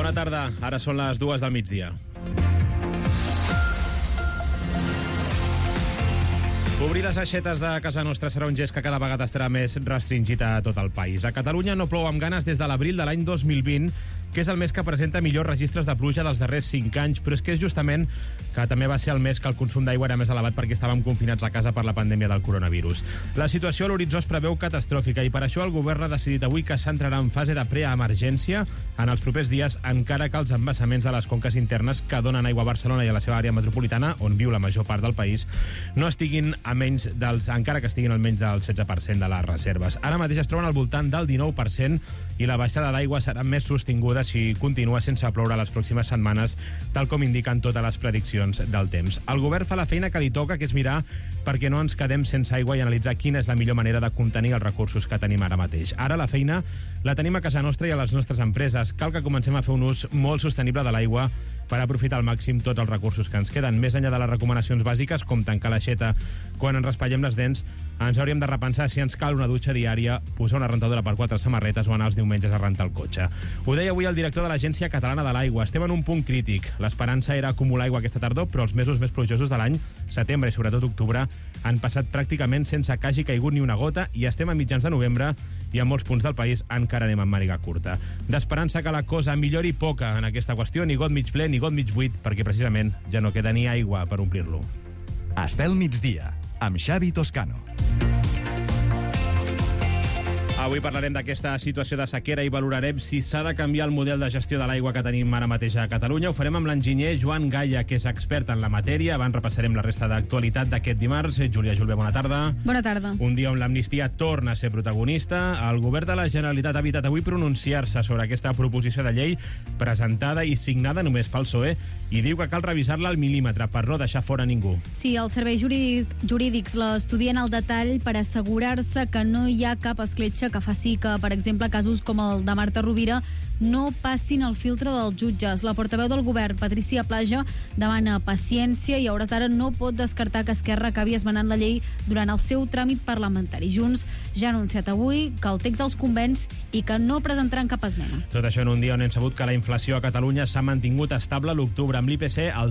Bona tarda, ara són les 2 del migdia. Obrir les aixetes de casa nostra serà un gest que cada vegada estarà més restringit a tot el país. A Catalunya no plou amb ganes des de l'abril de l'any 2020, que és el mes que presenta millors registres de pluja dels darrers 5 anys, però és que és justament que també va ser el mes que el consum d'aigua era més elevat perquè estàvem confinats a casa per la pandèmia del coronavirus. La situació a l'horitzó es preveu catastròfica i per això el govern ha decidit avui que s'entrarà en fase de preemergència en els propers dies, encara que els embassaments de les conques internes que donen aigua a Barcelona i a la seva àrea metropolitana, on viu la major part del país, no estiguin encara que estiguin almenys del 16% de les reserves. Ara mateix es troben al voltant del 19% i la baixada d'aigua serà més sostinguda si continua sense ploure les pròximes setmanes, tal com indiquen totes les prediccions del temps. El govern fa la feina que li toca, que és mirar perquè no ens quedem sense aigua i analitzar quina és la millor manera de contenir els recursos que tenim ara mateix. Ara la feina la tenim a casa nostra i a les nostres empreses. Cal que comencem a fer un ús molt sostenible de l'aigua per aprofitar al màxim tots els recursos que ens queden. Més enllà de les recomanacions bàsiques, com tancar l'aixeta quan ens raspallem les dents, ens hauríem de repensar si ens cal una dutxa diària, posar una rentadora per 4 samarretes o anar els diumenges a rentar el cotxe. Ho deia avui el director de l'Agència Catalana de l'Aigua. Estem en un punt crític. L'esperança era acumular aigua aquesta tardor, però els mesos més plujosos de l'any, setembre i sobretot octubre, han passat pràcticament sense que hagi caigut ni una gota i estem a mitjans de novembre i en molts punts del país encara anem amb màniga curta. D'esperança que la cosa millori poca en aquesta qüestió, ni got mig ple ni got mig buit, perquè precisament ja no queda ni aigua per omplir-lo. Estel migdia, amb Xavi Toscano. Avui parlarem d'aquesta situació de sequera i valorarem si s'ha de canviar el model de gestió de l'aigua que tenim ara mateix a Catalunya. Ho farem amb l'enginyer Joan Gaya, que és expert en la matèria. Abans repassarem la resta d'actualitat d'aquest dimarts. Júlia Julve, bona tarda. Bona tarda. Un dia on l'amnistia torna a ser protagonista. El govern de la Generalitat ha evitat avui pronunciar-se sobre aquesta proposició de llei presentada i signada només pel PSOE i diu que cal revisar-la al mil·límetre per no deixar fora ningú. Sí, els serveis jurídics l'estudien al detall per assegurar-se que no hi ha cap escletxa que faci que, per exemple, casos com el de Marta Rovira no passin el filtre dels jutges. La portaveu del govern, Patricia Plaja, demana paciència i a hores d'ara no pot descartar que Esquerra acabi esmenant la llei durant el seu tràmit parlamentari. Junts ja ha anunciat avui que el text els convenç i que no presentaran cap esmena. Tot això en un dia on hem sabut que la inflació a Catalunya s'ha mantingut estable a l'octubre, amb l'IPC al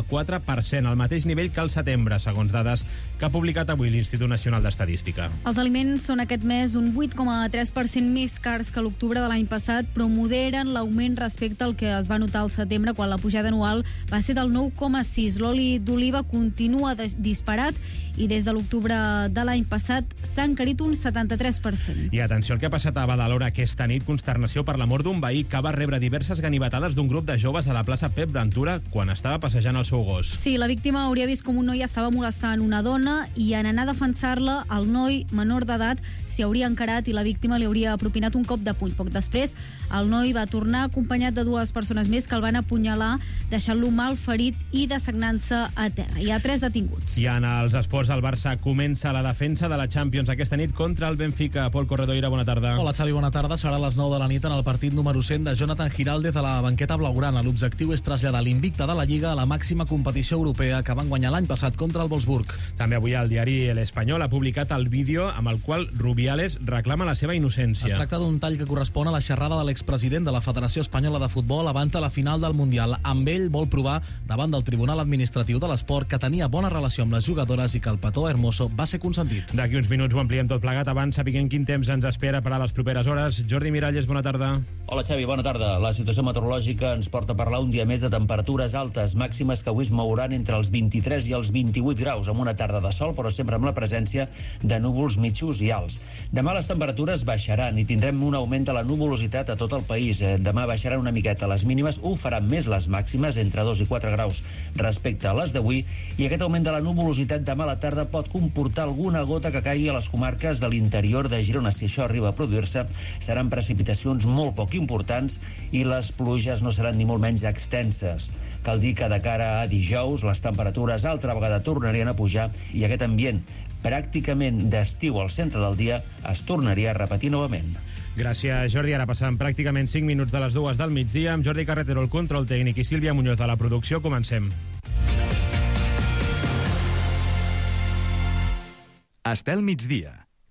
3,4%, al mateix nivell que al setembre, segons dades que ha publicat avui l'Institut Nacional d'Estadística. Els aliments són aquest mes un 8,3% més cars que l'octubre de l'any passat, però moderen l'augment respecte al que es va notar al setembre, quan la pujada anual va ser del 9,6%. L'oli d'oliva continua disparat i des de l'octubre de l'any passat s'ha encarit un 73%. I atenció al que ha passat a Badalona aquesta nit, consternació per la mort d'un veí que va rebre diverses ganivetades d'un grup de joves a la plaça Pep Ventura quan estava passejant el seu gos. Sí, la víctima hauria vist com un noi estava molestant una dona i en anar a defensar-la, el noi menor d'edat s'hi hauria encarat i la víctima li hauria propinat un cop de puny. Poc després, el noi va tornar acompanyat de 2 persones més que el van apunyalar, deixant-lo mal ferit i dessagnant-se a terra. Hi ha 3 detinguts. I en els esports, el Barça comença la defensa de la Champions aquesta nit contra el Benfica. Pol Corredoira, bona tarda. Hola, Xavi, bona tarda. Serà a les 9 de la nit en el partit número 100 de Jonathan Giraldez a la banqueta blaugrana. L'objectiu és traslladar l'invicte de la Lliga a la màxima competició europea que van guanyar l'any passat contra el Wolfsburg. També avui el diari El Espanyol ha publicat el vídeo amb el qual Rubiales reclama la seva innocència. Es tracta d'un tall que correspon a la xerrada de l'expresident de la Federació Espanyola de Futbol abans de la final del Mundial. Amb ell vol provar davant del Tribunal Administratiu de l'Esport que tenia bona relació amb les jugadores i que el petó Hermoso va ser consentit. D'aquí uns minuts ho ampliem tot plegat. Abans sapiguem quin temps ens espera per a les properes hores. Jordi Miralles, bona tarda. Hola, Xavi, bona tarda. La situació meteorològica ens porta a parlar un dia més de temperatures altes, màximes que avui es mouran entre els 23 i els 28 graus, amb una tarda de sol, però sempre amb la presència de núvols mitjos i alts. Demà les temperatures baixaran i tindrem un augment de la nuvolositat a tot el país. Demà baixaran una miqueta les mínimes, ho faran més les màximes, entre 2 i 4 graus respecte a les d'avui, i aquest augment de la nuvolositat demà a la tarda pot comportar alguna gota que caigui a les comarques de l'interior de Girona. Si això arriba a produir-se, seran precipitacions molt poc importants i les pluges no seran ni molt menys extenses. Cal dir que de cara a dijous les temperatures altra vegada tornarien a pujar i aquest ambient pràcticament d'estiu al centre del dia es tornaria a repetir novament. Gràcies, Jordi. Ara passant pràcticament 5 minuts de les 2 del migdia amb Jordi Carretero, el control tècnic, i Sílvia Muñoz de la producció. Comencem. Estel migdia,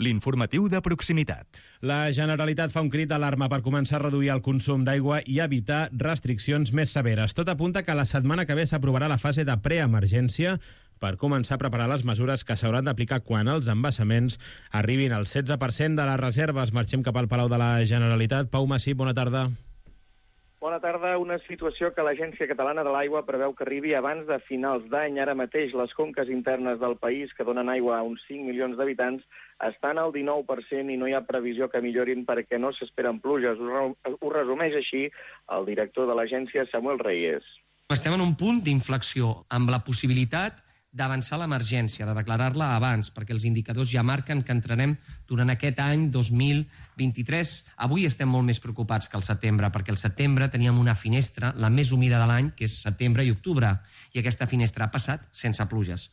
l'informatiu de proximitat. La Generalitat fa un crit d'alarma per començar a reduir el consum d'aigua i evitar restriccions més severes. Tot apunta que la setmana que ve s'aprovarà la fase de preemergència per començar a preparar les mesures que s'hauran d'aplicar quan els embassaments arribin al 16% de les reserves. Marxem cap al Palau de la Generalitat. Pau Massip, bona tarda. Bona tarda. Una situació que l'Agència Catalana de l'Aigua preveu que arribi abans de finals d'any. Ara mateix les conques internes del país, que donen aigua a uns 5 milions d'habitants, estan al 19% i no hi ha previsió que millorin perquè no s'esperen pluges. Ho resumeix així el director de l'agència, Samuel Reyes. Estem en un punt d'inflexió amb la possibilitat d'avançar l'emergència, de declarar-la abans, perquè els indicadors ja marquen que entrarem durant aquest any 2023. Avui estem molt més preocupats que el setembre, perquè el setembre teníem una finestra, la més humida de l'any, que és setembre i octubre, i aquesta finestra ha passat sense pluges.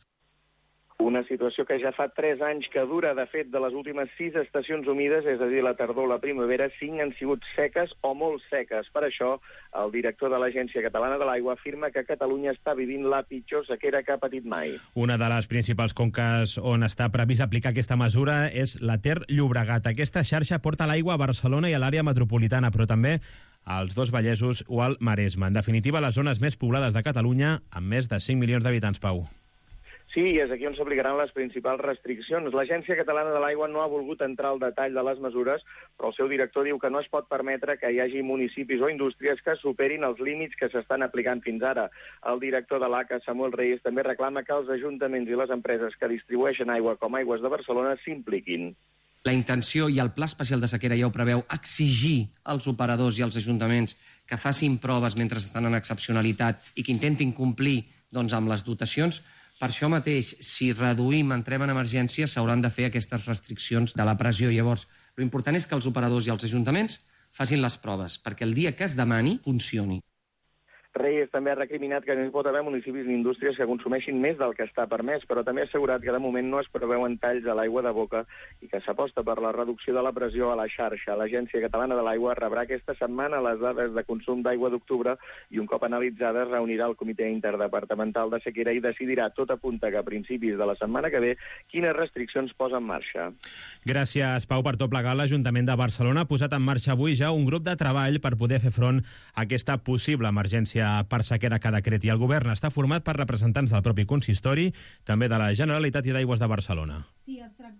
Una situació que ja fa 3 anys que dura. De fet, de les últimes 6 estacions humides, és a dir, la tardor o la primavera, 5 han sigut seques o molt seques. Per això, el director de l'Agència Catalana de l'Aigua afirma que Catalunya està vivint la pitjor sequera que ha patit mai. Una de les principals conques on està previst aplicar aquesta mesura és la Ter Llobregat. Aquesta xarxa porta l'aigua a Barcelona i a l'àrea metropolitana, però també als dos Vallesos o al Maresme. En definitiva, les zones més poblades de Catalunya, amb més de 5 milions d'habitants, Pau. Sí, i és aquí on s'aplicaran les principals restriccions. L'Agència Catalana de l'Aigua no ha volgut entrar al detall de les mesures, però el seu director diu que no es pot permetre que hi hagi municipis o indústries que superin els límits que s'estan aplicant fins ara. El director de l'ACA, Samuel Reyes, també reclama que els ajuntaments i les empreses que distribueixen aigua com Aigües de Barcelona s'impliquin. La intenció i el Pla Especial de Sequera ja ho preveu, exigir als operadors i als ajuntaments que facin proves mentre estan en excepcionalitat i que intentin complir amb les dotacions. Per això mateix, si reduïm, entrem en emergència, s'hauran de fer aquestes restriccions de la pressió. Llavors, l'important és que els operadors i els ajuntaments facin les proves, perquè el dia que es demani, funcioni. Reyes també ha recriminat que no hi pot haver municipis ni indústries que consumeixin més del que està permès, però també ha assegurat que de moment no es preveuen talls a l'aigua de boca i que s'aposta per la reducció de la pressió a la xarxa. L'Agència Catalana de l'Aigua rebrà aquesta setmana les dades de consum d'aigua d'octubre i un cop analitzades reunirà el Comitè Interdepartamental de Sequera i decidirà, tot apunta que a principis de la setmana que ve, quines restriccions posa en marxa. Gràcies, Pau. Per tot plegat, l'Ajuntament de Barcelona ha posat en marxa avui ja un grup de treball per poder fer front a aquesta possible emergència per sequera que decreti el govern. Està format per representants del propi consistori, també de la Generalitat i d'Aigües de Barcelona. Sí,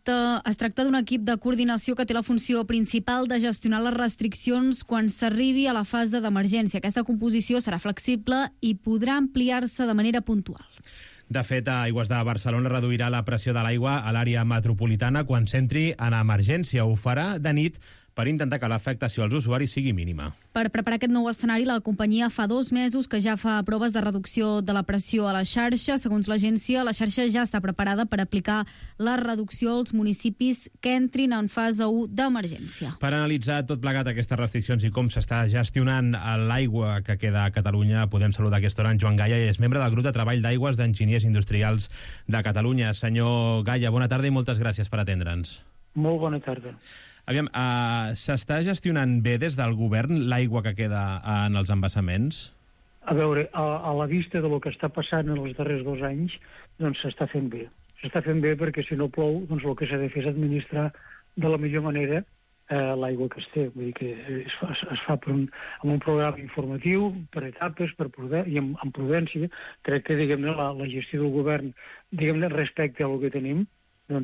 es tracta d'un equip de coordinació que té la funció principal de gestionar les restriccions quan s'arribi a la fase d'emergència. Aquesta composició serà flexible i podrà ampliar-se de manera puntual. De fet, Aigües de Barcelona reduirà la pressió de l'aigua a l'àrea metropolitana quan s'entri en emergència. Ho farà de nit per intentar que l'afectació als usuaris sigui mínima. Per preparar aquest nou escenari, la companyia fa 2 mesos que ja fa proves de reducció de la pressió a la xarxa. Segons l'agència, la xarxa ja està preparada per aplicar la reducció als municipis que entrin en fase 1 d'emergència. Per analitzar tot plegat aquestes restriccions i com s'està gestionant l'aigua que queda a Catalunya, podem saludar a aquesta hora en Joan Gaya, i és membre del grup de treball d'aigües d'enginyers industrials de Catalunya. Senyor Gaya, bona tarda i moltes gràcies per atendre'ns. Molt bona tarda. Aviam, s'està gestionant bé des del govern l'aigua que queda en els embassaments? A veure, a la vista del que està passant en els darrers 2 anys, doncs s'està fent bé. S'està fent bé perquè si no plou, doncs el que s'ha de fer és administrar de la millor manera l'aigua que es té. Vull dir que es fa amb un programa informatiu, per etapes, i amb prudència. Crec que, diguem-ne, la gestió del govern, diguem-ne, respecte a el que tenim, doncs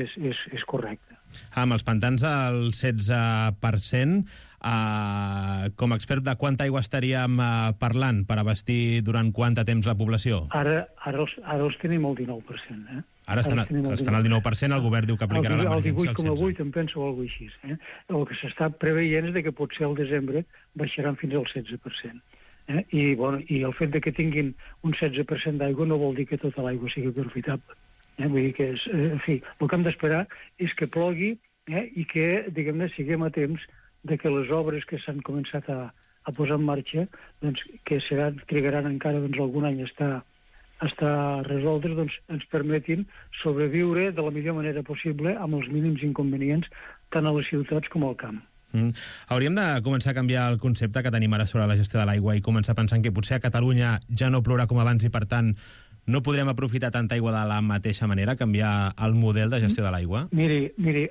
és correcte. Amb els pantans al 16%, com a expert, de quanta aigua estaríem parlant per abastir durant quant temps la població? Ara els tenim al 19%. Ara estan al 19%, el govern diu que aplicarà l'emergència al 16%. El 18,8 em penso o alguna cosa així. El que s'està preveient és que potser al desembre baixaran fins al 16%. I el fet que tinguin un 16% d'aigua no vol dir que tota l'aigua sigui profitable. Vull dir que, en fi, el que hem d'esperar és que plogui i que, diguem-ne, siguem a temps de que les obres que s'han començat a posar en marxa, doncs, que trigaran encara algun any a estar resoltes, doncs, ens permetin sobreviure de la millor manera possible amb els mínims inconvenients tant a les ciutats com al camp. Hauríem de començar a canviar el concepte que tenim ara sobre la gestió de l'aigua i començar pensant que potser a Catalunya ja no plourà com abans i, per tant, no podrem aprofitar tanta aigua de la mateixa manera, canviar el model de gestió de l'aigua? Miri,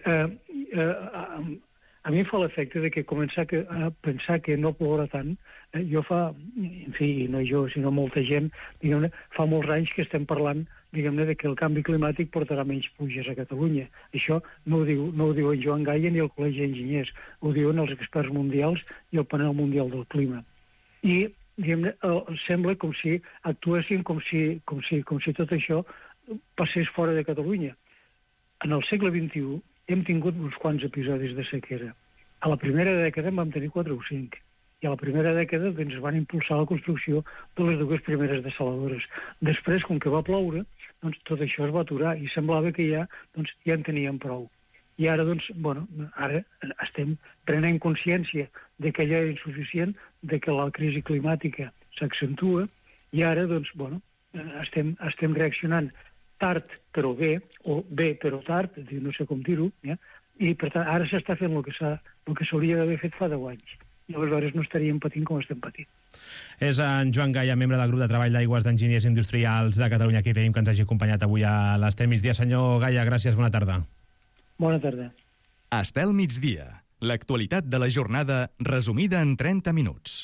a mi em fa l'efecte de que començar a pensar que no plourà tant. Jo fa, en fi, no jo, sinó molta gent, diguem-ne, fa molts anys que estem parlant, diguem-ne, de que el canvi climàtic portarà menys pluges a Catalunya. Això no ho diu en Joan Gaya ni el Col·legi d'Enginyers, ho diuen els experts mundials i el Panel Mundial del Clima. I, diguem-ne, sembla com si actuéssim com si tot això passés fora de Catalunya. En el segle XXI hem tingut uns quants episodis de sequera. A la primera dècada en vam tenir 4 o 5. I a la primera dècada doncs, van impulsar la construcció de les 2 primeres dessaladores. Després, com que va ploure, doncs, tot això es va aturar i semblava que ja en teníem prou. I ara, ara estem prenent consciència de que ja és insuficient, de que la crisi climàtica s'accentua i ara, estem reaccionant tard però bé, o bé però tard, no sé com dir-ho, i per tant ara s'està fent el que s'hauria d'haver fet fa 10 anys. I aleshores no estaríem patint com estem patint. És en Joan Gaya, membre del grup de treball d'aigües d'enginyers industrials de Catalunya, que agraïm que ens hagi acompanyat avui a l'Estel Migdia. Senyor Gaya, gràcies, bona tarda. Bona tarda. Estel Migdia, l'actualitat de la jornada resumida en 30 minuts.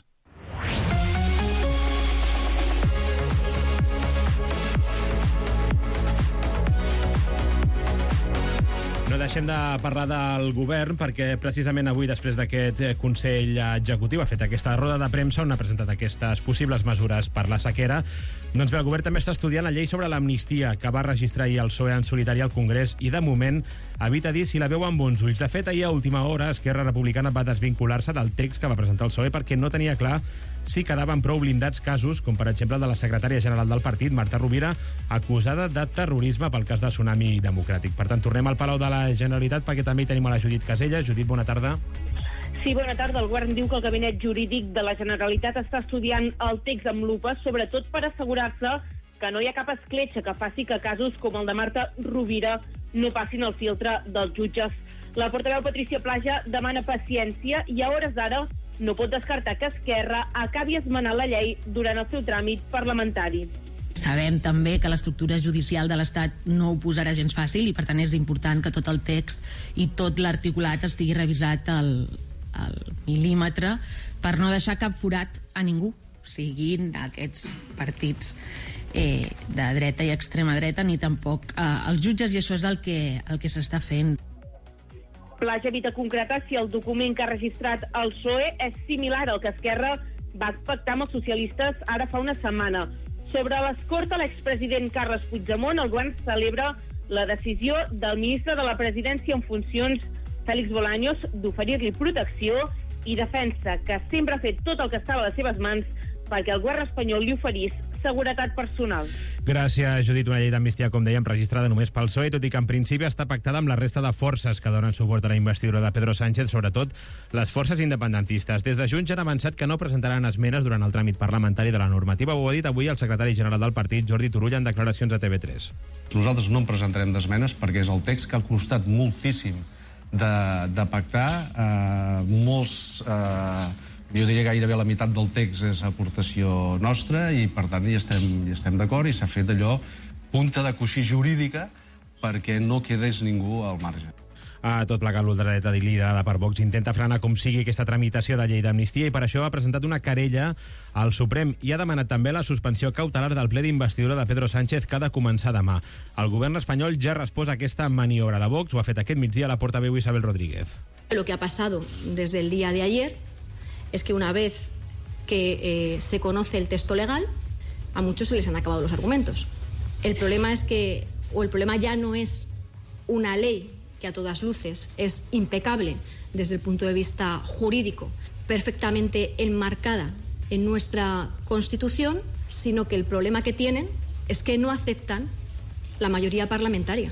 No deixem de parlar del govern perquè precisament avui, després d'aquest Consell Executiu, ha fet aquesta roda de premsa on ha presentat aquestes possibles mesures per la sequera. Doncs bé, el govern també està estudiant la llei sobre l'amnistia que va registrar ahir el PSOE en solitari al Congrés i de moment evita dir si la veu amb bons ulls. De fet, ahir a última hora Esquerra Republicana va desvincular-se del text que va presentar el PSOE perquè no tenia clar si quedaven prou blindats casos, com per exemple el de la secretària general del partit, Marta Rovira, acusada de terrorisme pel cas de Tsunami Democràtic. Per tant, tornem al Palau de la Generalitat perquè també hi tenim a la Judit Casella. Judit, bona tarda. Sí, bona tarda. El govern diu que el Gabinet Jurídic de la Generalitat està estudiant el text amb lupa, sobretot per assegurar-se que no hi ha cap escletxa que faci que casos com el de Marta Rovira no passin el filtre dels jutges. La portaveu Patricia Plaja demana paciència i a hores d'ara no pot descartar que Esquerra acabi esmenant la llei durant el seu tràmit parlamentari. Sabem també que l'estructura judicial de l'Estat no ho posarà gens fàcil i per tant és important que tot el text i tot l'articulat estigui revisat al mil·límetre per no deixar cap forat a ningú, siguin aquests partits de dreta i extrema dreta ni tampoc els jutges, i això és el que s'està fent. Plaja evita concretar si el document que ha registrat el PSOE és similar al que Esquerra va pactar amb els socialistes ara fa una setmana. Sobre l'escort a l'expresident Carles Puigdemont, el govern celebra la decisió del ministre de la Presidència en funcions, Félix Bolaños, d'oferir-li protecció i defensa que sempre ha fet tot el que estava a les seves mans perquè el govern espanyol li oferís seguretat personal. Gràcies, Judit. Una llei d'amnistia, com dèiem, registrada només pel PSOE, tot i que en principi està pactada amb la resta de forces que donen suport a la investidura de Pedro Sánchez, sobretot les forces independentistes. Des de Junts ja han avançat que no presentaran esmenes durant el tràmit parlamentari de la normativa. Ho ha dit avui el secretari general del partit, Jordi Turull, en declaracions a TV3. Nosaltres no en presentarem d'esmenes perquè és el text que ha costat moltíssim de pactar. Jo diria gairebé la meitat del text és aportació nostra i, per tant, hi estem d'acord i s'ha fet allò punta de coixí jurídica perquè no quedés ningú al marge. A tot plegat, l'ultradreta liderada per Vox intenta frenar com sigui aquesta tramitació de llei d'amnistia i per això ha presentat una querella al Suprem i ha demanat també la suspensió cautelar del ple d'investidura de Pedro Sánchez que ha de començar demà. El govern espanyol ja ha respost a aquesta maniobra de Vox, ho ha fet aquest migdia la portaveu Isabel Rodríguez. Lo que ha pasado desde el día de ayer es que una vez que se conoce el texto legal, a muchos se les han acabado los argumentos. El problema ya no es una ley que a todas luces es impecable desde el punto de vista jurídico, perfectamente enmarcada en nuestra Constitución, sino que el problema que tienen es que no aceptan la mayoría parlamentaria.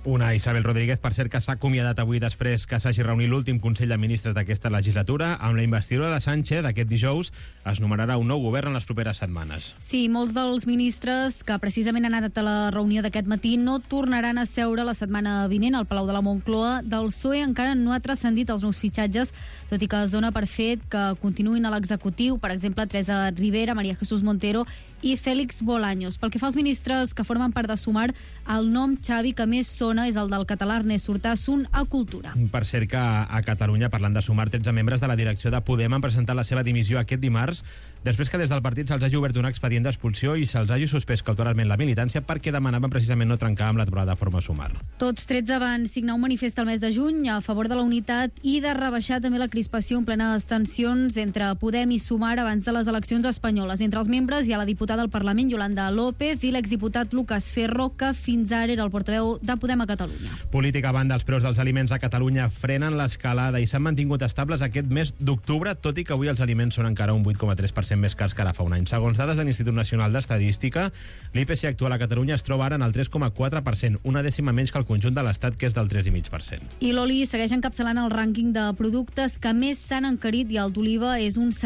Una Isabel Rodríguez, per cert, que s'ha acomiadat avui després que s'hagi reunit l'últim Consell de Ministres d'aquesta legislatura. Amb la investidura de Sánchez aquest dijous es nomenarà un nou govern en les properes setmanes. Sí, molts dels ministres que precisament han anat a la reunió d'aquest matí no tornaran a seure la setmana vinent al Palau de la Moncloa. Del PSOE encara no ha transcendit els nous fitxatges, tot i que es dona per fet que continuïn a l'executiu, per exemple, Teresa Rivera, María Jesús Montero i Félix Bolaños. Pel que fa als ministres que formen part de Sumar, el nom Xavi que més sona és el del català Ernest Urtasun a Cultura. Per cert que a Catalunya, parlant de Sumar, 13 membres de la direcció de Podem han presentat la seva dimissió aquest dimarts, després que des del partit se'ls hagi obert un expedient d'expulsió i se'ls hagi suspès cautelarment la militància perquè demanaven precisament no trencar amb la plataforma Sumar. Tots 13 van signar un manifest el mes de juny a favor de la unitat i de rebaixar també la crispació en plenes tensions entre Podem i Sumar abans de les eleccions espanyoles. Entre els membres hi ha la diputada al Parlament, Yolanda López, i l'exdiputat Lucas Ferro, que fins ara era el portaveu de Podem a Catalunya. Política a banda, els preus dels aliments a Catalunya frenen l'escalada i s'han mantingut estables aquest mes d'octubre, tot i que avui els aliments són encara un 8,3% més cars que ara fa un any. Segons dades de l'Institut Nacional d'Estadística, l'IPC actual a Catalunya es troba ara en el 3,4%, una dècima menys que el conjunt de l'Estat, que és del 3,5%. I l'oli segueix encapçalant el rànquing de productes que més s'han encarit i el d'oliva és un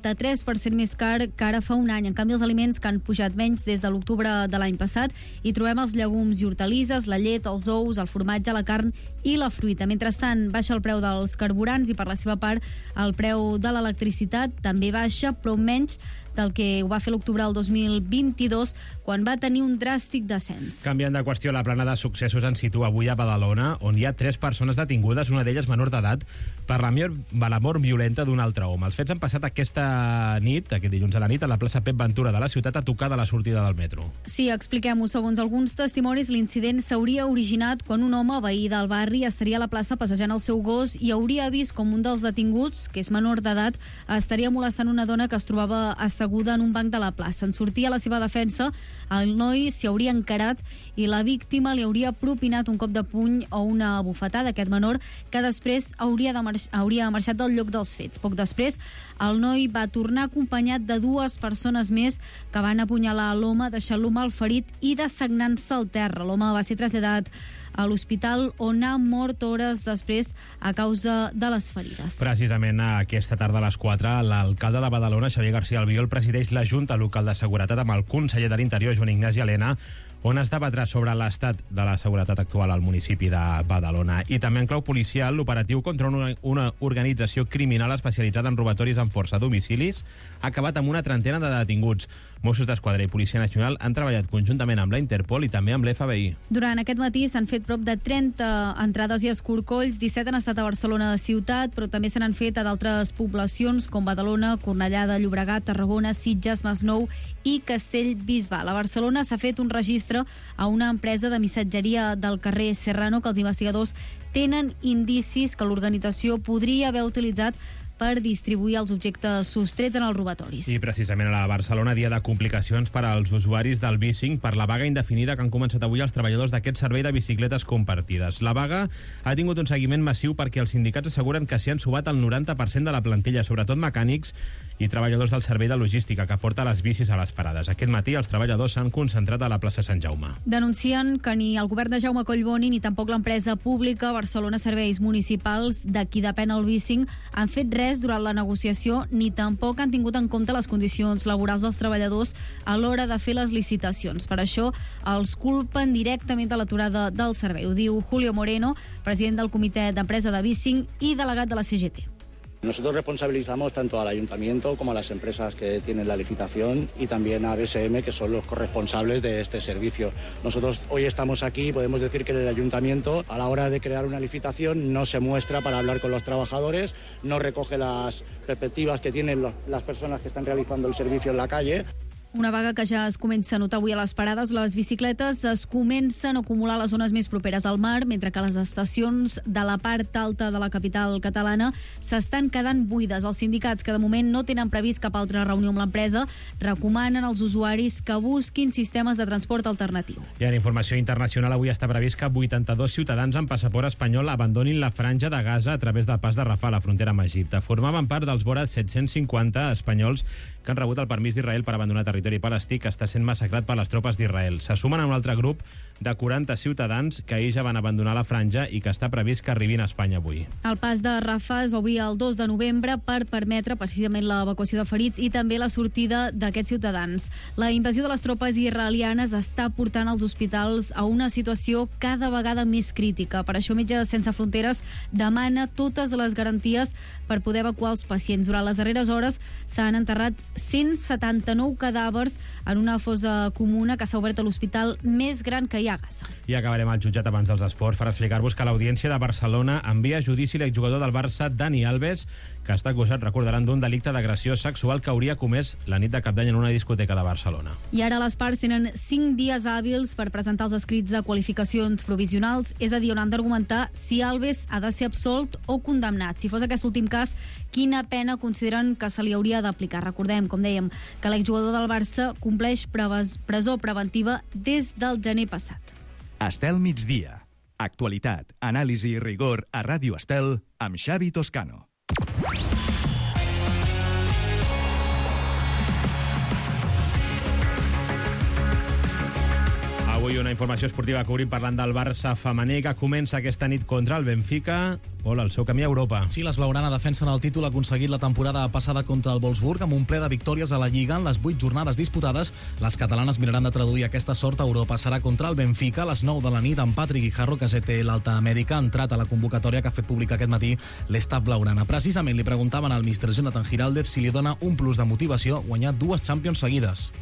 73% més car que ara fa un any. En canvi, els aliments que han pujat menys des de l'octubre de l'any passat hi trobem els llegums i hortalisses, la llet, els ous, el formatge, la carn i la fruita. Mentrestant, baixa el preu dels carburants i, per la seva part, el preu de l'electricitat també baixa, però menys del que ho va fer l'octubre del 2022, quan va tenir un dràstic descens. Canviant de qüestió, la plana de successos ens situa avui a Badalona, on hi ha 3 persones detingudes, una d'elles menor d'edat, per la mort violenta d'un altre home. Els fets han passat aquesta nit, aquest dilluns a la nit, a la plaça Pep Ventura de la ciutat, a tocar de la sortida del metro. Sí, expliquem-ho. Segons alguns testimonis, l'incident s'hauria originat quan un home veí del barri estaria a la plaça passejant el seu gos i hauria vist com un dels detinguts, que és menor d'edat, estaria molestant una dona que es trobava asseguda en un banc de la plaça. En sortir a la seva defensa, el noi s'hi hauria encarat i la víctima li hauria propinat un cop de puny o una bufetada a aquest menor, que després hauria marxat del lloc dels fets. Poc després, el noi va tornar acompanyat de 2 persones més que van apunyalar l'home, deixant-lo malferit i dessagnant-se al terra. L'home va ser traslladat a l'hospital, on ha mort hores després a causa de les ferides. Precisament aquesta tarda a les 4, l'alcalde de Badalona, Xavier García Albiol, presideix la Junta Local de Seguretat amb el conseller de l'Interior, Joan Ignasi Elena, on es debatrà sobre l'estat de la seguretat actual al municipi de Badalona. I també en clau policial, l'operatiu contra una organització criminal especialitzada en robatoris amb força a domicilis ha acabat amb una trentena de detinguts. Mossos d'Esquadra i Policia Nacional han treballat conjuntament amb la Interpol i també amb l'FBI. Durant aquest matí s'han fet prop de 30 entrades i escorcolls, 17 han estat a Barcelona ciutat, però també se n'han fet a d'altres poblacions com Badalona, Cornellà de Llobregat, Tarragona, Sitges, Masnou i Castellbisbal. A Barcelona s'ha fet un registre a una empresa de missatgeria del carrer Serrano que els investigadors tenen indicis que l'organització podria haver utilitzat per distribuir els objectes sostrets en els robatoris. I precisament a la Barcelona, dia de complicacions per als usuaris del bicing per la vaga indefinida que han començat avui els treballadors d'aquest servei de bicicletes compartides. La vaga ha tingut un seguiment massiu perquè els sindicats asseguren que s'hi han subat el 90% de la plantilla, sobretot mecànics i treballadors del servei de logística que porta les bicis a les parades. Aquest matí els treballadors s'han concentrat a la plaça Sant Jaume. Denuncien que ni el govern de Jaume Collboni ni tampoc l'empresa pública Barcelona Serveis Municipals, de qui depèn el bicing, han fet res durant la negociació ni tampoc han tingut en compte les condicions laborals dels treballadors a l'hora de fer les licitacions. Per això els culpen directament de l'aturada del servei. Ho diu Julio Moreno, president del comitè d'empresa de bicing i delegat de la CGT. Nosotros responsabilizamos tanto al ayuntamiento como a las empresas que tienen la licitación y también a BSM, que son los corresponsables de este servicio. Nosotros hoy estamos aquí y podemos decir que el ayuntamiento, a la hora de crear una licitación, no se muestra para hablar con los trabajadores, no recoge las perspectivas que tienen las personas que están realizando el servicio en la calle. Una vaga que ja es comença a notar avui a les parades. Les bicicletes es comencen a acumular a les zones més properes al mar, mentre que les estacions de la part alta de la capital catalana s'estan quedant buides. Els sindicats, que de moment no tenen previst cap altra reunió amb l'empresa, recomanen als usuaris que busquin sistemes de transport alternatiu. I en informació internacional, avui està previst que 82 ciutadans amb passaport espanyol abandonin la franja de Gaza a través del pas de Rafah, a la frontera amb Egipte. Formaven part dels vora 750 espanyols que han rebut el permís d'Israel per abandonar territori territori palestí que està sent massacrat per les tropes d'Israel. Se sumen a un altre grup de 40 ciutadans que ahir ja van abandonar la franja i que està previst que arribin a Espanya avui. El pas de Rafah es va obrir el 2 de novembre per permetre precisament l'evacuació de ferits i també la sortida d'aquests ciutadans. La invasió de les tropes israelianes està portant els hospitals a una situació cada vegada més crítica. Per això Metges Sense Fronteres demana totes les garanties per poder evacuar els pacients. Durant les darreres hores s'han enterrat 179 cadàvers en una fossa comuna que s'ha obert a l'hospital més gran que hi ha a Gaza. I acabarem al jutjat abans dels esports per explicar-vos que l'Audiència de Barcelona envia a judici l'exjugador del Barça, Dani Alves, que està acusat, recordaran, d'un delicte d'agressió sexual que hauria comès la nit de Cap d'Any en una discoteca de Barcelona. I ara les parts tenen 5 dies hàbils per presentar els escrits de qualificacions provisionals, és a dir, on han d'argumentar si Alves ha de ser absolt o condemnat. Si fos aquest últim cas, quina pena consideren que se li hauria d'aplicar? Recordem, com dèiem, que l'exjugador del Barça compleix presó preventiva des del gener passat. Estel migdia. Actualitat, anàlisi i rigor a Ràdio Estel amb Xavi Toscano. Avui una informació esportiva que obrim parlant del Barça femení que comença aquesta nit contra el Benfica. Pol, el seu camí a Europa. Sí, les blaugrana defensen el títol aconseguit la temporada passada contra el Wolfsburg amb un ple de victòries a la Lliga en les 8 jornades disputades. Les catalanes miraran de traduir aquesta sort a Europa. Serà contra el Benfica a les 9 de la nit amb Patrick Guijarro, que ja té l'alta mèdica, ha entrat a la convocatòria que ha fet pública aquest matí l'estaf blaugrana. Precisament li preguntaven al míster Jonathan Giraldez si li dona un plus de motivació guanyar 2 Champions seguides.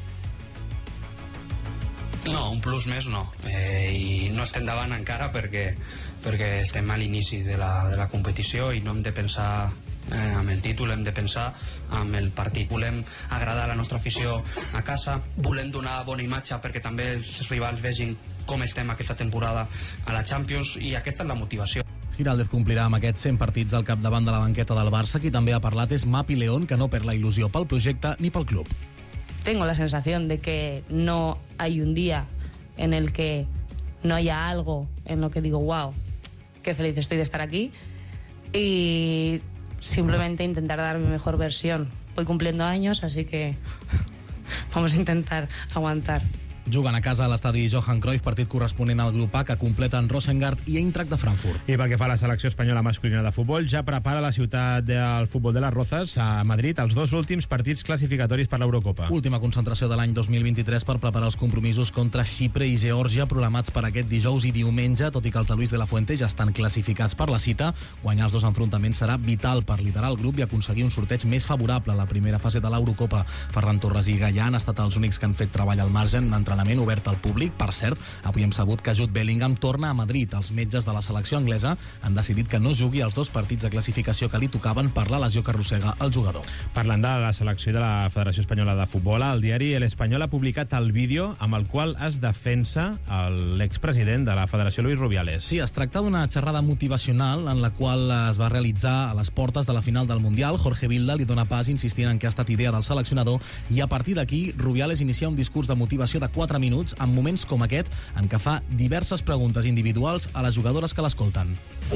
No, un plus més no. I no estem davant encara perquè estem a l'inici de la competició i no hem de pensar amb el títol, hem de pensar amb el partit. Volem agradar a la nostra afició a casa, volem donar bona imatge perquè també els rivals vegin com estem aquesta temporada a la Champions i aquesta és la motivació. Giraldez complirà amb aquests 100 partits al capdavant de la banqueta del Barça. Qui també ha parlat és Mapi León, que no perd la il·lusió pel projecte ni pel club. Tengo la sensación de que no hay un día en el que no haya algo en lo que digo, wow, qué feliz estoy de estar aquí, y simplemente intentar dar mi mejor versión. Voy cumpliendo años, así que vamos a intentar aguantar. Juguen a casa a l'estadi Johan Cruyff, partit corresponent al grup A, que completen Rosengard i Eintracht de Frankfurt. I pel que fa a la selecció espanyola masculina de futbol, ja prepara la ciutat del futbol de les Rozas a Madrid els 2 últims partits classificatoris per l'Eurocopa. Última concentració de l'any 2023 per preparar els compromisos contra Xipre i Geòrgia, programats per aquest dijous i diumenge. Tot i que els de Luis de la Fuente ja estan classificats per la cita, guanyar els 2 enfrontaments serà vital per liderar el grup i aconseguir un sorteig més favorable a la primera fase de l'Eurocopa. Ferran Torres i Gallà han estat els únics que han fet treball al marge en entrenament obert al públic. Per cert, avui hem sabut que Jude Bellingham torna a Madrid. Els metges de la selecció anglesa han decidit que no jugui els 2 partits de classificació que li tocaven per la lesió que arrossega el jugador. Parlant de la selecció de la Federació Espanyola de Futbol, el diari El Espanyol ha publicat el vídeo amb el qual es defensa l'expresident de la Federació, Luis Rubiales. Sí, es tracta d'una xerrada motivacional en la qual es va realitzar a les portes de la final del Mundial. Jorge Vilda li dona pas insistint en que ha estat idea del seleccionador i a partir d'aquí Rubiales inicia un discurs de motivació de 4 minuts en moments com aquest en què fa diverses preguntes individuals a les jugadores que l'escolten.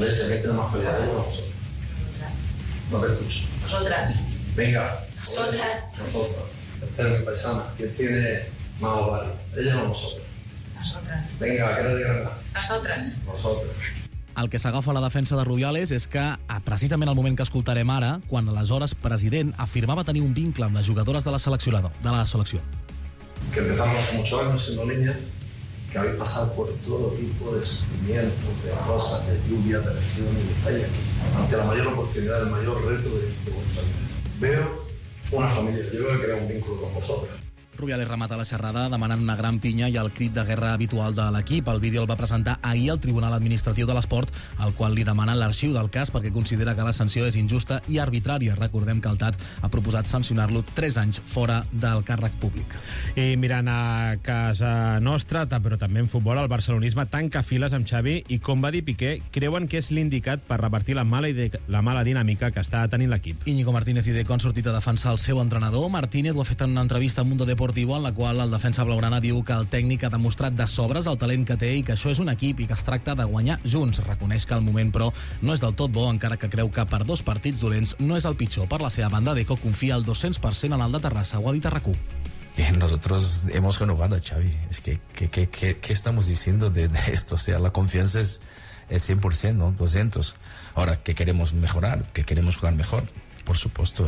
Nosotras. Venga. Nosotras. Nosotros. Esta es mi paisana, que tiene más ovario. Ella no nosotros. Nosotras. Venga, que no digan nada. Nosotras. Nosotros. El que s'agafa a la defensa de Rubiales és que, precisament al moment que escoltarem ara, quan aleshores president afirmava tenir un vincle amb les jugadores de la selecció. Que empezamos hace muchos años siendo niñas, que habéis pasado por todo tipo de sufrimientos, de cosas, de lluvia, de presión y de falla, ante la mayor oportunidad, el mayor reto de vuestra vida. Veo una familia, yo creo que crea un vínculo con vosotras. Rubiales remata la xerrada demanant una gran pinya i el crit de guerra habitual de l'equip. El vídeo el va presentar ahir al Tribunal Administratiu de l'Esport, al qual li demanen l'arxiu del cas perquè considera que la sanció és injusta i arbitrària. Recordem que el TAT ha proposat sancionar-lo 3 anys fora del càrrec públic. I mirant a casa nostra, però també en futbol, el barcelonisme tanca files amb Xavi i, com va dir Piqué, creuen que és l'indicat per revertir la mala dinàmica que està tenint l'equip. Íñigo Martínez i Deco han sortit a defensar el seu entrenador. Martínez ho ha fet en una entrevista a Mundo Deportivo en la qual el defensa blaugrana diu que el tècnic ha demostrat de sobres el talent que té i que això és un equip i que es tracta de guanyar junts. Reconeix que el moment, però, no és del tot bo, encara que creu que per 2 partits dolents no és el pitjor. Per la seva banda, Deco confia al 200% en el de Terrassa. Ho ha dit a RAC1. nosotros hemos renovado a Xavi. Es que ¿qué estamos diciendo de esto? O sea, la confianza es 100%, ¿no? 200. Ahora, ¿qué queremos mejorar? ¿Qué queremos jugar mejor? Por supuesto,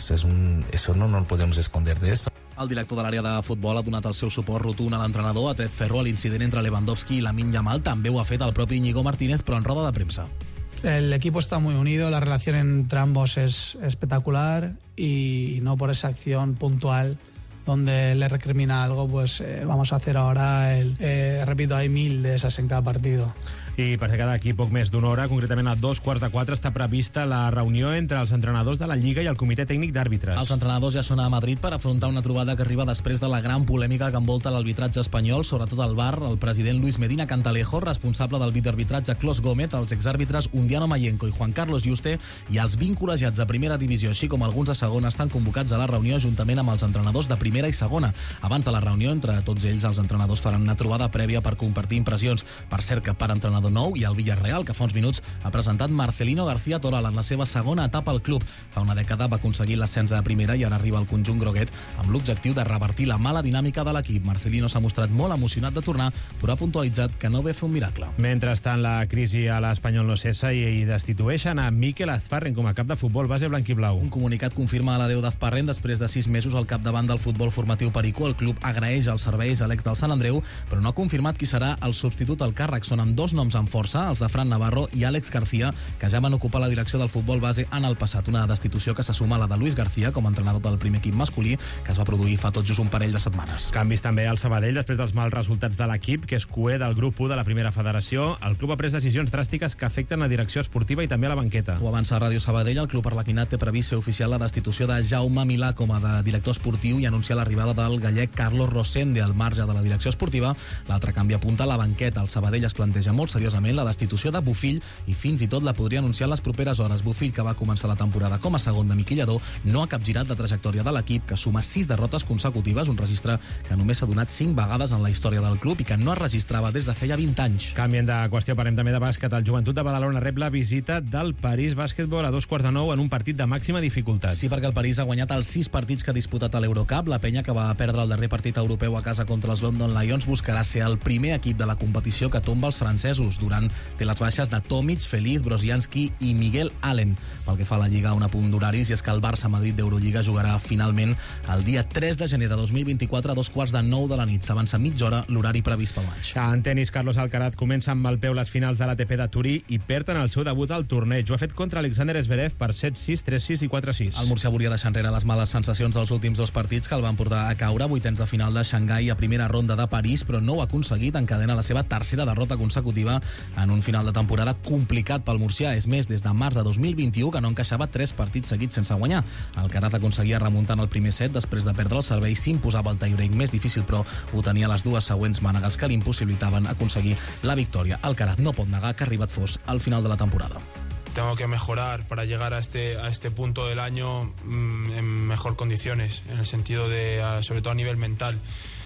eso no podemos esconder de esto. El director de l'àrea de futbol ha donat el seu suport rotund a l'entrenador, ha tret ferro a l'incident entre Lewandowski i Lamine Yamal. També ho ha fet el propi Íñigo Martínez, però en roda de premsa. El equipo está muy unido, la relación entre ambos es espectacular y no por esa acción puntual donde le recrimina algo, pues vamos a hacer ahora repito, hay 1000 de esas en cada partido. I per que d'aquí poc més d'una hora, concretament a 3:15, està prevista la reunió entre els entrenadors de la Lliga i el Comitè Tècnic d'Àrbitres. Els entrenadors ja són a Madrid per afrontar una trobada que arriba després de la gran polèmica que envolta l'arbitratge espanyol, sobretot al VAR. El president Luis Medina Cantalejo, responsable del videoarbitratge Clos Gómez, els exàrbitres Undiano Mayenco i Juan Carlos Yuste i els 20 col·legiats de primera divisió, així com alguns de segona, estan convocats a la reunió juntament amb els entrenadors de primera i segona. Abans de la reunió, entre tots ells, els entrenadors faran una trobada prèvia per compartir impressions. Per cert, que per entrenador nou i el Villarreal, que fa uns minuts ha presentat Marcelino García Toral en la seva segona etapa al club. Fa una dècada va aconseguir l'ascens a primera i ara arriba al conjunt groguet amb l'objectiu de revertir la mala dinàmica de l'equip. Marcelino s'ha mostrat molt emocionat de tornar, però ha puntualitzat que no ve a fer un miracle. Mentrestant, la crisi a l'Espanyol no cessa i destitueixen a Mikel Azparren com a cap de futbol base blanquiblau. Un comunicat confirma l'adeu d'Azparren després de 6 mesos al capdavant del futbol formatiu Perico. El club agraeix els serveis a l'ex del Sant Andreu, però no ha confirmat qui serà el substitut al càrrec. Són amb 2 noms amb força, els de Fran Navarro i Àlex García, que ja van ocupar la direcció del futbol base en el passat. Una destitució que se suma a la de Luis García com a entrenador del primer equip masculí, que es va produir fa tot just un parell de setmanes. Canvis també al Sabadell després dels mals resultats de l'equip, que és cuer del grup 1 de la primera federació. El club ha pres decisions dràstiques que afecten la direcció esportiva i també a la banqueta. Ho avança Ràdio Sabadell. El club arlequinat té previst ser oficial la destitució de Jaume Milà com a de director esportiu i anunciar l'arribada del gallec Carlos Rosende al marge de la direcció esportiva. L'altre canvi apunta a la banqueta. El Sabadell es planteja molt seriosament la destitució de Bufill i fins i tot la podria anunciar en les properes hores. Bufill, que va començar la temporada com a segon de miquillador, no ha capgirat la trajectòria de l'equip, que suma 6 derrotes consecutives, un registre que només s'ha donat 5 vegades en la història del club i que no es registrava des de feia 20 anys. Canviem de qüestió, parlem també de bàsquet. El Joventut de Badalona rep la visita del París Bàsquetbol a 2:15 en un partit de màxima dificultat. Sí, perquè el París ha guanyat els 6 partits que ha disputat a l'Eurocup. La penya, que va perdre el darrer partit europeu a casa contra els London Lions, buscarà ser el primer equip de la competició que tomba els francesos. Durant té les baixes de Tomic, Feliz, Brozianski i Miguel Allen. Pel que fa a la Lliga, un apunt d'horaris, i és que el Barça-Madrid d'Eurolliga jugarà finalment el dia 3 de gener de 2024 a 8:45 de la nit. S'avança mitja hora l'horari previst pel maig. En tenis, Carlos Alcaraz comença amb el peu les finals de l'ATP de Turí i perd en el seu debut al torneig. Ho ha fet contra Alexander Zverev per 7-6, 3-6 i 4-6. El murcià volia deixar enrere les males sensacions dels últims 2 partits que el van portar a caure, vuitens de final de Xangai a primera ronda de París, però no ho ha aconseguit. Encadena la seva tercera derrota consecutiva en un final de temporada complicat pel murcià. És més, des de març de 2021 que no encaixava 3 partits seguits sense guanyar. Alcaraz aconseguia remuntar en el primer set, després de perdre el servei s'imposava el tiebreak més difícil, però ho tenia les 2 següents mànegues que l'impossibilitaven aconseguir la victòria. Alcaraz no pot negar que ha arribat fos al final de la temporada. Tengo que mejorar para llegar a este punto del año en mejor condiciones, en el sentido de, sobre todo a nivel mental.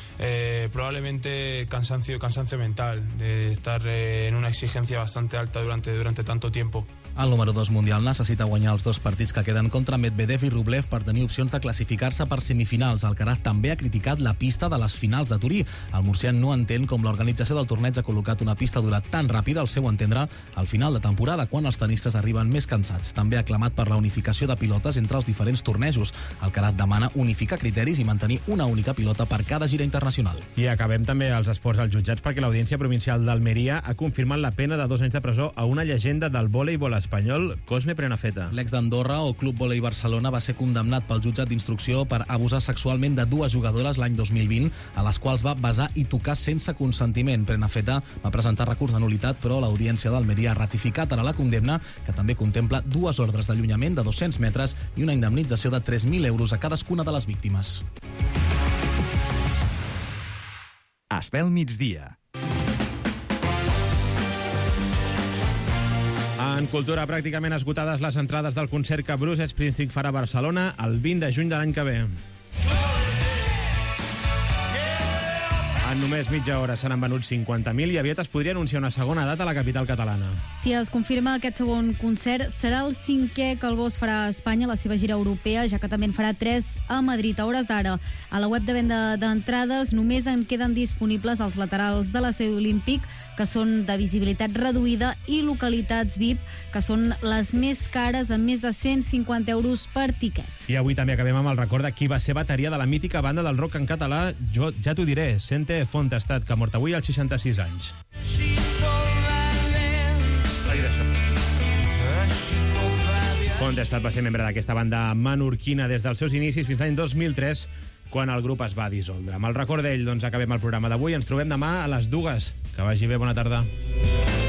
Probablemente cansancio mental, de estar en una exigencia bastante alta durante tanto tiempo. El número 2 mundial necessita guanyar els 2 partits que queden contra Medvedev i Rublev per tenir opcions de classificar-se per semifinals. Alcaraz també ha criticat la pista de les finals de Turí. El murcià no entén com l'organització del torneig ha col·locat una pista dura tan ràpida, al seu entendre, al final de temporada, quan els tenistes arriben més cansats. També ha clamat per la unificació de pilotes entre els diferents tornejos. Alcaraz demana unificar criteris i mantenir una única pilota per cada gira internacional. I acabem també els esports als jutjats, perquè l'Audiència Provincial d'Almeria ha confirmat la pena de 2 anys de presó a una llegenda del voleibol espanyol, Cosme Prenafeta. L'ex d'Andorra o Club Volei Barcelona va ser condemnat pel jutjat d'instrucció per abusar sexualment de 2 jugadores l'any 2020, a les quals va besar i tocar sense consentiment. Prenafeta va presentar recurs de nul·litat, però l'Audiència d'Almeria ha ratificat ara la condemna, que també contempla 2 ordres d'allunyament de 200 metres i una indemnització de 3.000 euros a cadascuna de les víctimes. Estel migdia. En cultura, pràcticament esgotades les entrades del concert que Bruce Springsteen farà a Barcelona el 20 de juny de l'any que ve. En només mitja hora se n'han venut 50.000 i aviat es podria anunciar una segona data a la capital catalana. Si es confirma aquest segon concert, serà el 5è que el Bosch farà a Espanya, la seva gira europea, ja que també en farà 3 a Madrid. A hores d'ara, a la web de venda d'entrades només en queden disponibles els laterals de l'estadi olímpic, que són de visibilitat reduïda, i localitats VIP, que són les més cares, amb més de 150 euros per tiquet. I avui també acabem amb el record de qui va ser bateria de la mítica banda del rock en català, Jo ja t'ho diré, Sente Fontestat, que ha mort avui als 66 anys. Fontestat va ser membre d'aquesta banda menorquina des dels seus inicis fins l'any 2003, quan el grup es va dissoldre. Amb el record d'ell, doncs, acabem el programa d'avui. Ens trobem demà a les 2. Que vagi bé, bona tarda.